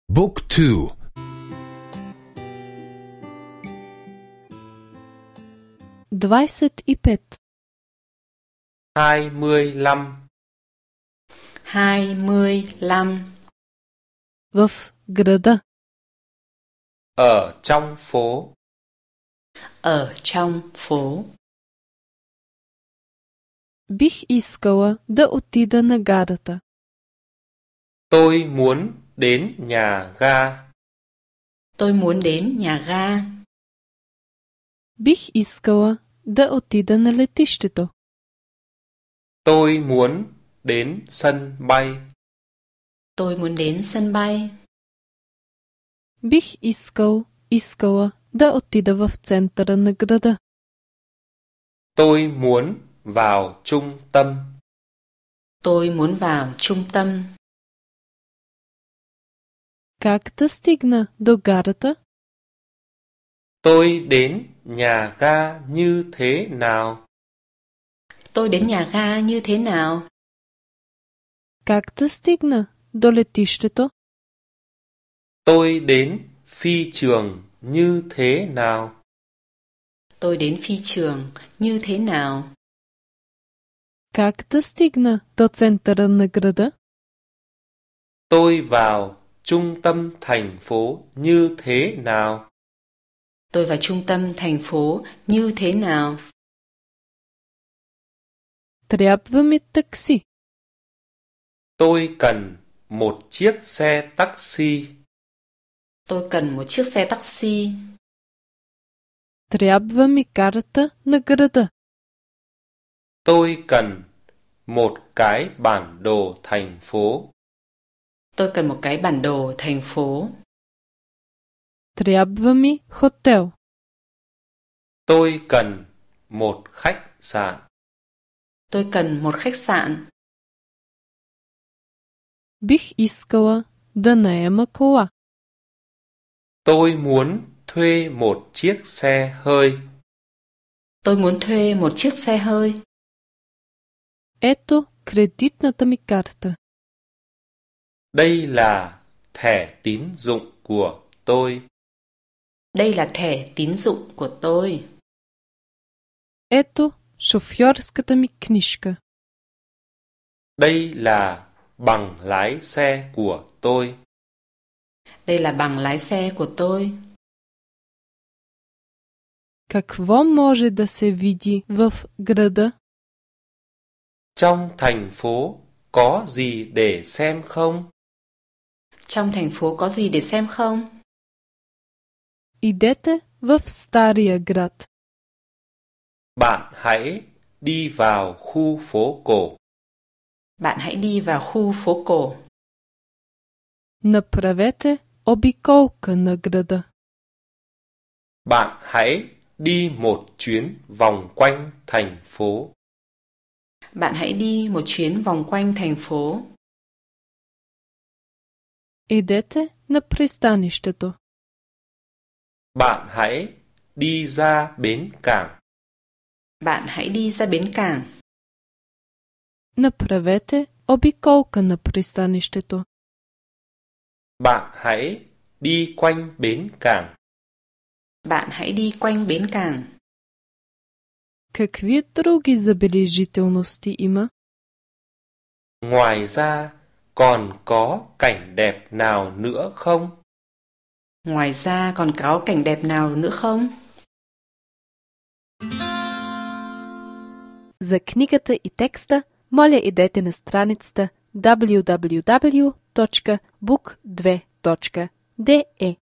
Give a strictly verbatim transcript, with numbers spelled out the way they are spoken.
Book two. двадесет и пет. hai mươi lăm. hai mươi lăm. В града. Ở trong phố. Ở trong phố. Бих искала да отида на гарата. Tôi muốn đến nhà ga. Tôi muốn đến nhà ga. Бих искала да отида на летището. Tôi muốn đến sân bay. Tôi muốn đến sân bay. Бих искал, искала да отида в центъра на града. Tôi muốn vào trung tâm. Tôi muốn vào trung tâm. Как да стигна до гарата? Tôi đến nhà ga như thế nào? Tôi đến nhà ga như thế nào? Как да стигна до летището? Tôi đến phi trường như thế nào? Tôi đến phi trường như thế nào? Как да стигна до центъра на града? Tôi vào trung tâm thành phố như thế nào? Tôi vào trung tâm thành phố như thế nào? Трябва ми такси. Tôi cần một chiếc xe taxi. Tôi cần một chiếc xe taxi. Трябва ми карта на града. Tôi cần một cái bản đồ thành phố. Tôi cần một cái bản đồ thành phố. Трябва ми хотел. Tôi cần một khách sạn. Tôi cần một khách sạn. Бих искала да наема кола. Tôi muốn thuê một chiếc xe hơi. Tôi muốn thuê một chiếc xe hơi. Ето кредитната ми карта. Đây là thẻ tín dụng của tôi. Đây là thẻ tín dụng của tôi. Ето шофьорската ми книжка. Đây là bằng lái xe của tôi. Đây là bằng lái xe của tôi. Какво може да се види в града? Trong thành phố có gì để xem không? Trong thành phố có gì để xem không? Идете в стария град. Bạn hãy đi vào khu phố cổ. Bạn hãy đi vào khu phố cổ. Направете обиколка на града. Bạn hãy đi một chuyến vòng quanh thành phố. Bạn hãy đi một chuyến vòng quanh thành phố. Идете на пристанището. Bạn hãy đi ra bến cảng. Bạn hãy đi ra bến cảng. Направете обиколка на пристанището. Bạn hãy đi quanh bến cảng. Bạn hãy đi quanh bến cảng. Какви други забележителности има? Ngoài ra, còn có cảnh đẹp nào nữa không? Ngoài ra còn có cảnh đẹp nào nữa không? За книгата и текста, моля идете на страницата даблю даблю даблю точка бук две точка де